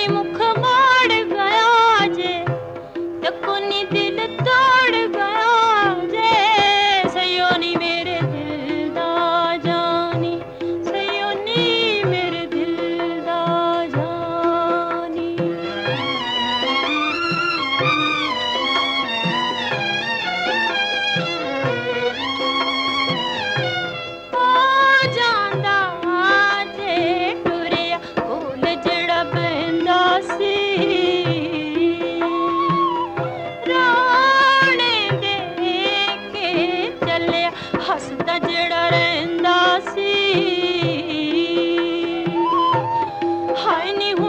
ਨੀ ਮੁਖ ਮੋੜ ਗਿਆ ਜੇ, ਤੱਕੋ ਨੀ ਦਿਲ ਤੋੜ ਗਿਆ ਜੇ, ਸਈਓ ਨੀ ਮੇਰੇ ਦਿਲ ਦਾ ਜਾਨੀ, ਸਈਓ ਨੀ ਮੇਰੇ ਦਿਲ ਦਾ ਜਾਨੀ। ਹੋ ਜਾਂਦਾ ਜੇ ਟੁਰਿਆ ਕੋਲ ਜਿਹੜਾ ਬਹਿੰਦਾ ਸੀ, ਰਾਣੇ ਦੇ ਕੇ ਚੱਲਿਆ ਹੱਸਦਾ ਜਿਹੜਾ ਰਹਿੰਦਾ ਸੀ। ਹਾਏ ਨੀ